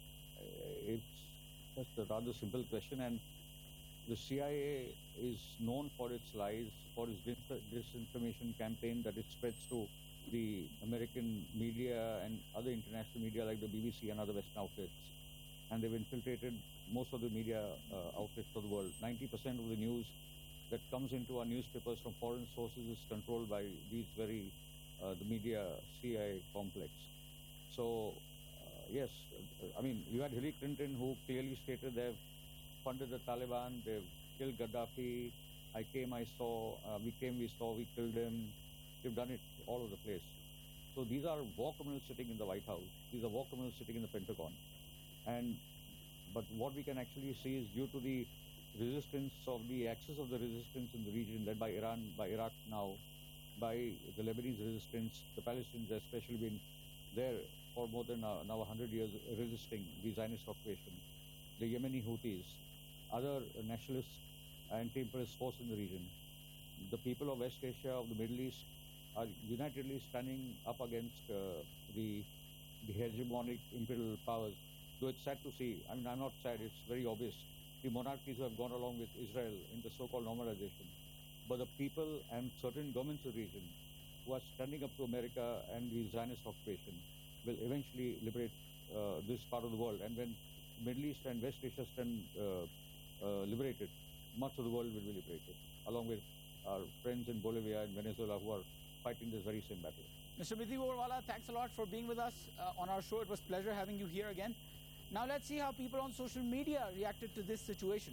uh, it's just a rather simple question, and the C I A is known for its lies, for its dis- disinformation campaign that it spreads to the American media and other international media like the B B C and other Western outlets. And they've infiltrated most of the media uh, outlets of the world. ninety percent of the news that comes into our newspapers from foreign sources is controlled by these very, uh, the media C I A complex. So, uh, yes, I mean, you had Hillary Clinton who clearly stated they've funded the Taliban, they've killed Gaddafi, I came, I saw, uh, we came, we saw, we killed him. They've done it all over the place. So these are war criminals sitting in the White House. These are war criminals sitting in the Pentagon. And but what we can actually see is due to the resistance of the axis of the resistance in the region led by Iran, by Iraq now, by the Lebanese resistance, the Palestinians have especially been there for more than uh, now one hundred years resisting the Zionist occupation, the Yemeni Houthis, other nationalist anti-imperialist force in the region. The people of West Asia, of the Middle East, are unitedly standing up against uh, the, the hegemonic imperial powers. Though it's sad to see, I mean, I'm not sad, it's very obvious, the monarchies who have gone along with Israel in the so-called normalization. But the people and certain governments of the region who are standing up to America and the Zionist occupation will eventually liberate uh, this part of the world. And when Middle East and West Asia stand uh, uh, liberated, much of the world will be liberated, along with our friends in Bolivia and Venezuela who are fighting this very same battle. Mister Mithi Borwala, thanks a lot for being with us uh, on our show. It was a pleasure having you here again. Now let's see how people on social media reacted to this situation.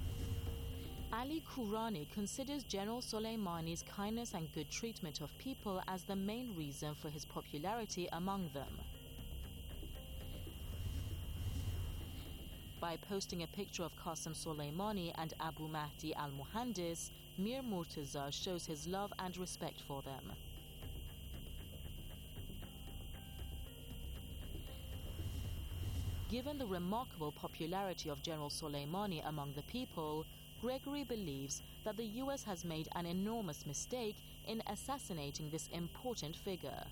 Ali Kourani considers General Soleimani's kindness and good treatment of people as the main reason for his popularity among them. By posting a picture of Qasem Soleimani and Abu Mahdi al-Muhandis, Mir Murtaza shows his love and respect for them. Given the remarkable popularity of General Soleimani among the people, Gregory believes that the U S has made an enormous mistake in assassinating this important figure.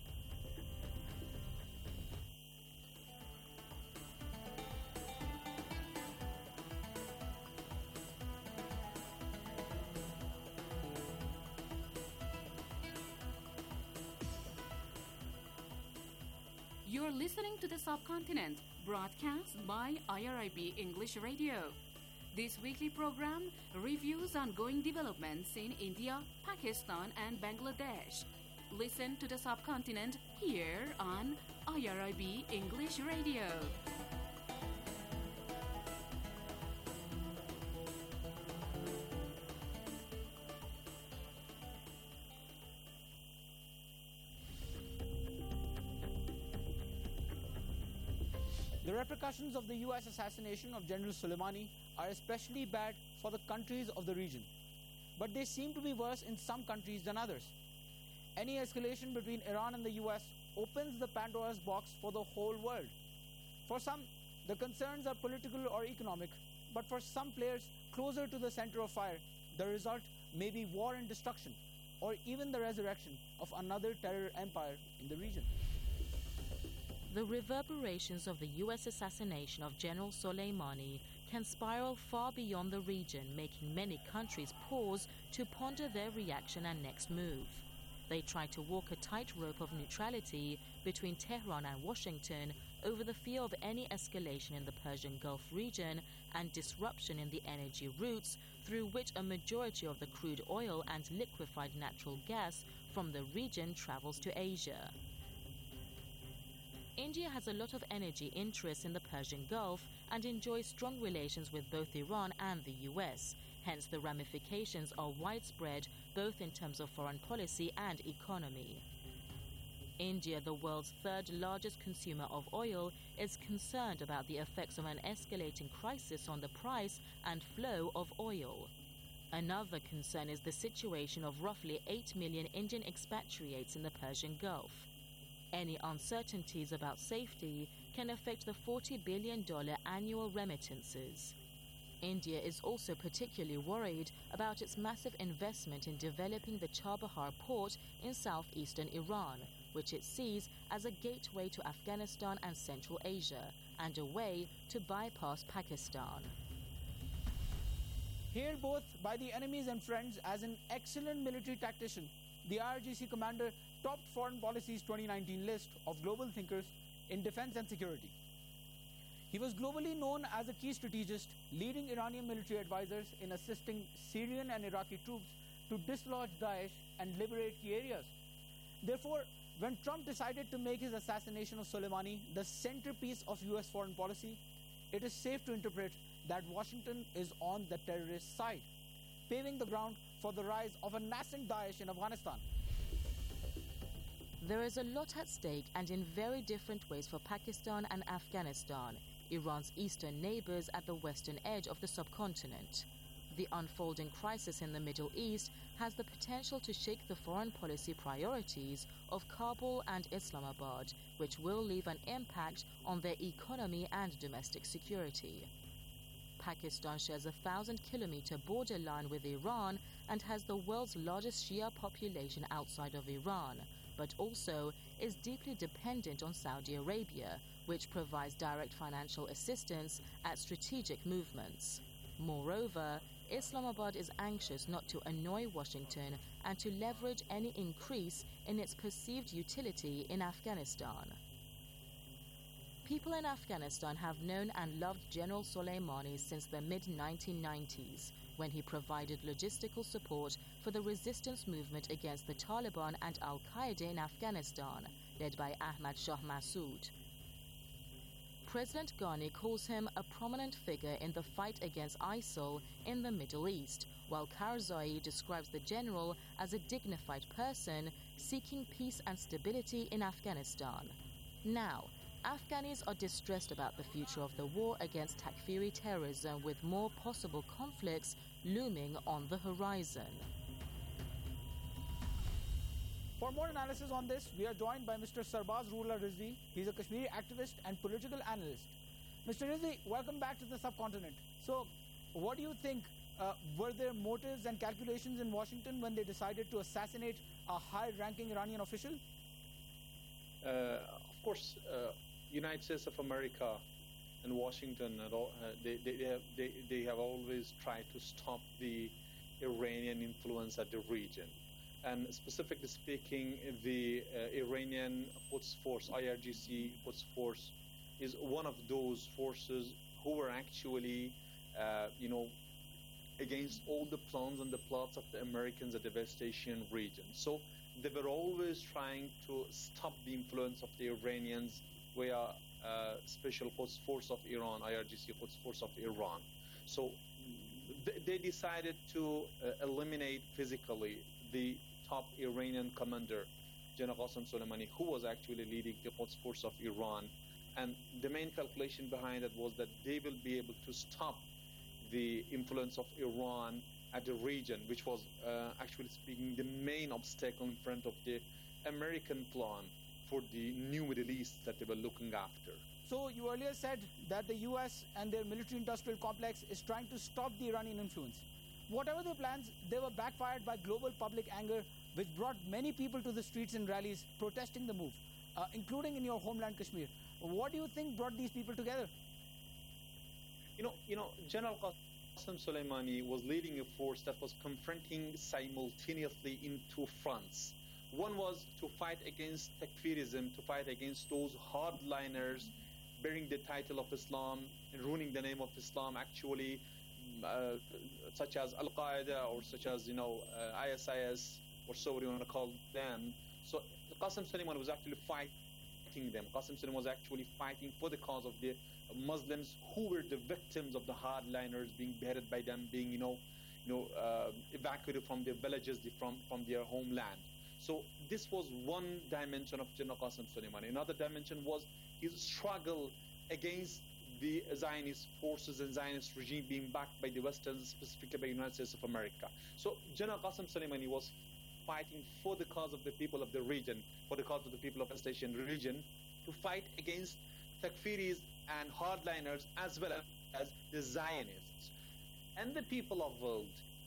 You're listening to The Subcontinent, broadcast by I R I B English Radio. This weekly program reviews ongoing developments in India, Pakistan, and Bangladesh. Listen to The Subcontinent here on I R I B English Radio. The repercussions of the U S assassination of General Soleimani are especially bad for the countries of the region, but they seem to be worse in some countries than others. Any escalation between Iran and the U S opens the Pandora's box for the whole world. For some, the concerns are political or economic, but for some players closer to the center of fire, the result may be war and destruction, or even the resurrection of another terror empire in the region. The reverberations of the U S assassination of General Soleimani can spiral far beyond the region, making many countries pause to ponder their reaction and next move. They try to walk a tightrope of neutrality between Tehran and Washington over the fear of any escalation in the Persian Gulf region and disruption in the energy routes through which a majority of the crude oil and liquefied natural gas from the region travels to Asia. India has a lot of energy interests in the Persian Gulf and enjoys strong relations with both Iran and the U S. Hence, the ramifications are widespread both in terms of foreign policy and economy. India, the world's third largest consumer of oil, is concerned about the effects of an escalating crisis on the price and flow of oil. Another concern is the situation of roughly eight million Indian expatriates in the Persian Gulf. Any uncertainties about safety can affect the forty billion dollars annual remittances. India is also particularly worried about its massive investment in developing the Chabahar port in southeastern Iran, which it sees as a gateway to Afghanistan and Central Asia, and a way to bypass Pakistan. Hailed both by the enemies and friends as an excellent military tactician, the I R G C commander topped Foreign Policy's twenty nineteen list of global thinkers in defense and security. He was globally known as a key strategist, leading Iranian military advisors in assisting Syrian and Iraqi troops to dislodge Daesh and liberate key areas. Therefore, when Trump decided to make his assassination of Soleimani the centerpiece of U S foreign policy, it is safe to interpret that Washington is on the terrorist side, paving the ground for the rise of a nascent Daesh in Afghanistan. There is a lot at stake and in very different ways for Pakistan and Afghanistan, Iran's eastern neighbors at the western edge of the subcontinent. The unfolding crisis in the Middle East has the potential to shake the foreign policy priorities of Kabul and Islamabad, which will leave an impact on their economy and domestic security. Pakistan shares a thousand kilometer borderline with Iran and has the world's largest Shia population outside of Iran, but also is deeply dependent on Saudi Arabia, which provides direct financial assistance at strategic movements. Moreover, Islamabad is anxious not to annoy Washington and to leverage any increase in its perceived utility in Afghanistan. People in Afghanistan have known and loved General Soleimani since the mid nineteen nineties, when he provided logistical support for the resistance movement against the Taliban and Al-Qaeda in Afghanistan, led by Ahmad Shah Massoud. President Ghani calls him a prominent figure in the fight against ISIL in the Middle East, while Karzai describes the general as a dignified person seeking peace and stability in Afghanistan. Now, Afghanis are distressed about the future of the war against Takfiri terrorism, with more possible conflicts looming on the horizon. For more analysis on this, we are joined by Mister Sarbaz Ruhollah Rizvi. He's a Kashmiri activist and political analyst. Mister Rizvi, welcome back to the subcontinent. So, what do you think? Uh, were there motives and calculations in Washington when they decided to assassinate a high-ranking Iranian official? Uh, of course, uh, United States of America and Washington, uh, they, they, have, they, they have always tried to stop the Iranian influence at the region. and specifically speaking, the uh, Iranian Quds Force, I R G C Quds Force, is one of those forces who were actually, uh, you know, against all the plans and the plots of the Americans at the West Asian region. So they were always trying to stop the influence of the Iranians via uh, Special Quds Force of Iran, I R G C Quds Force of Iran. So th- they decided to uh, eliminate physically the top Iranian commander, General Qasem Soleimani, who was actually leading the Quds Force of Iran. And the main calculation behind it was that they will be able to stop the influence of Iran at the region, which was uh, actually speaking the main obstacle in front of the American plan for the new Middle East that they were looking after. So you earlier said that the U S and their military-industrial complex is trying to stop the Iranian influence. Whatever their plans, they were backfired by global public anger, which brought many people to the streets and rallies protesting the move, uh, including in your homeland Kashmir. What do you think brought these people together? You know, you know, General Qasem Soleimani was leading a force that was confronting simultaneously in two fronts. One was to fight against Takfirism, to fight against those hardliners bearing the title of Islam and ruining the name of Islam, actually, uh, such as Al-Qaeda or such as, you know, uh, I S I S or so what you want to call them. So Qasem Soleimani was actually fighting them. Qasem Soleimani was actually fighting for the cause of the Muslims who were the victims of the hardliners, being beheaded by them, being, you know, you know, uh, evacuated from their villages, from, from their homeland. So this was one dimension of General Qasem Soleimani. Another dimension was his struggle against the Zionist forces and Zionist regime being backed by the Westerns, specifically by the United States of America. So General Qasem Soleimani was fighting for the cause of the people of the region, for the cause of the people of the West Asian region, to fight against Takfiris and hardliners, as well as the Zionists. And the people of the world,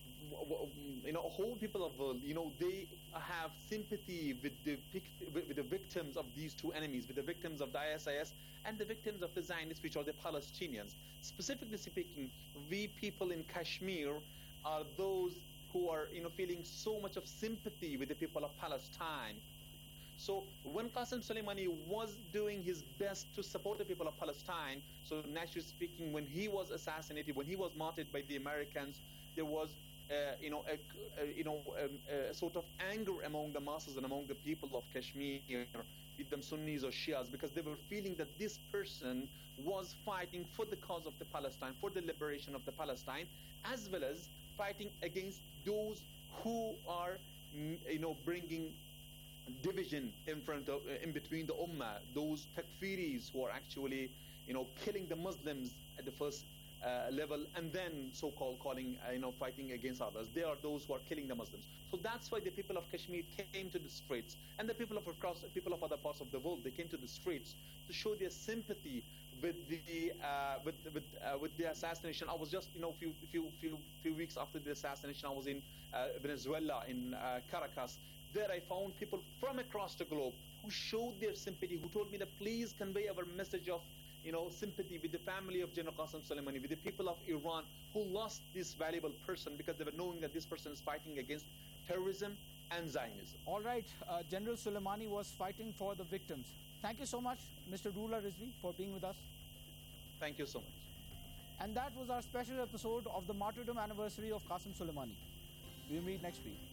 you know, whole people of the world, you know, they have sympathy with the with the victims of these two enemies, with the victims of the I S I S and the victims of the Zionists, which are the Palestinians. Specifically speaking, we people in Kashmir are those who are, you know, feeling so much of sympathy with the people of Palestine. So when Qasem Soleimani was doing his best to support the people of Palestine, so naturally speaking, when he was assassinated, when he was martyred by the Americans, there was Uh, you know, a, a, you know, a, a sort of anger among the masses and among the people of Kashmir, be them Sunnis or Shias, because they were feeling that this person was fighting for the cause of the Palestine, for the liberation of the Palestine, as well as fighting against those who are, you know, bringing division in front of, in between the Ummah, those Takfiris who are actually, you know, killing the Muslims at the first Uh, level, and then so-called calling, uh, you know, fighting against others. They are those who are killing the Muslims. So that's why the people of Kashmir came to the streets, and the people of across, people of other parts of the world, they came to the streets to show their sympathy with the uh, with with uh, with the assassination. I was just, you know, few few few few weeks after the assassination, I was in uh, Venezuela, in uh, Caracas. There I found people from across the globe who showed their sympathy, who told me that please convey our message of, you know, sympathy with the family of General Qasem Soleimani, with the people of Iran who lost this valuable person, because they were knowing that this person is fighting against terrorism and Zionism. All right, uh, General Soleimani was fighting for the victims. Thank you so much, Mister Ruhollah Rizvi, for being with us. Thank you so much. And that was our special episode of the martyrdom anniversary of Qasem Soleimani. We'll meet next week.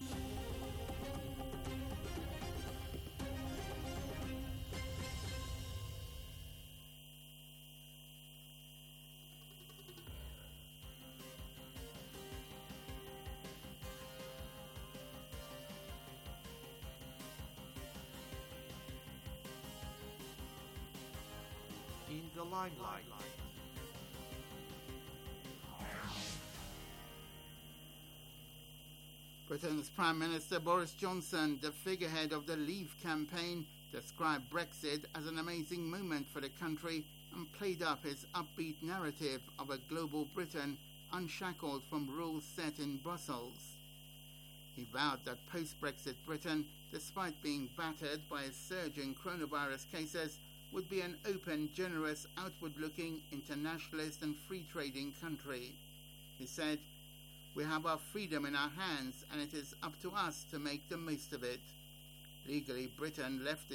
In the limelight. Britain's Prime Minister Boris Johnson, the figurehead of the Leave campaign, described Brexit as an amazing moment for the country and played up his upbeat narrative of a global Britain unshackled from rules set in Brussels. He vowed that post-Brexit Britain, despite being battered by a surge in coronavirus cases, would be an open, generous, outward-looking, internationalist and free-trading country. He said, We have our freedom in our hands, and it is up to us to make the most of it. Legally, Britain left the